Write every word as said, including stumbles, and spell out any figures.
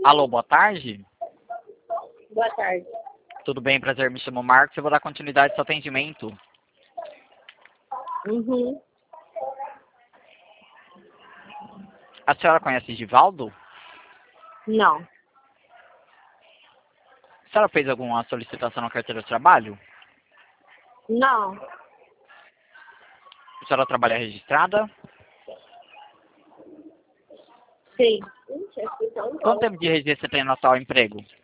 Alô, boa tarde. Boa tarde. Tudo bem, prazer, me chamo Marcos, eu vou dar continuidade ao seu atendimento. Uhum. A senhora conhece Givaldo? Não. A senhora fez alguma solicitação na carteira de trabalho? Não. A senhora trabalha registrada? Sim. Ixi, acho que então não. Quanto tempo de registro você tem no atual emprego?